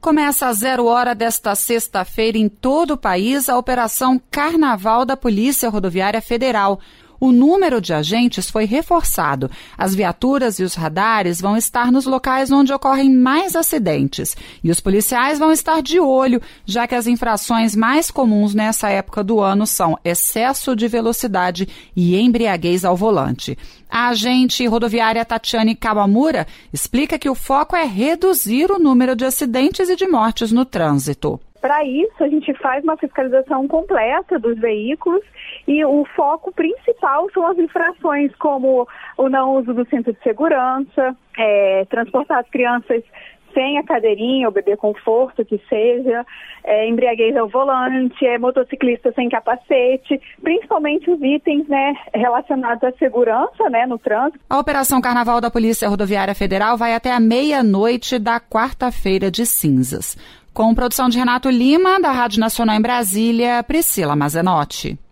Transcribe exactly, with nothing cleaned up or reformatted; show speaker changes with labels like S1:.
S1: Começa às zero hora desta sexta-feira em todo o país a Operação Carnaval da Polícia Rodoviária Federal. O número de agentes foi reforçado. As viaturas e os radares vão estar nos locais onde ocorrem mais acidentes. E os policiais vão estar de olho, já que as infrações mais comuns nessa época do ano são excesso de velocidade e embriaguez ao volante. A agente rodoviária Tatiane Kawamura explica que o foco é reduzir o número de acidentes e de mortes no trânsito.
S2: Para isso, a gente faz uma fiscalização completa dos veículos e o foco principal são as infrações como o não uso do cinto de segurança, é, transportar as crianças sem a cadeirinha ou bebê conforto, que seja, é, embriaguez ao volante, é, motociclista sem capacete, principalmente os itens, né, relacionados à segurança, né, no trânsito.
S1: A Operação Carnaval da Polícia Rodoviária Federal vai até a meia-noite da quarta-feira de cinzas. Com produção de Renato Lima, da Rádio Nacional em Brasília, Priscila Mazenotti.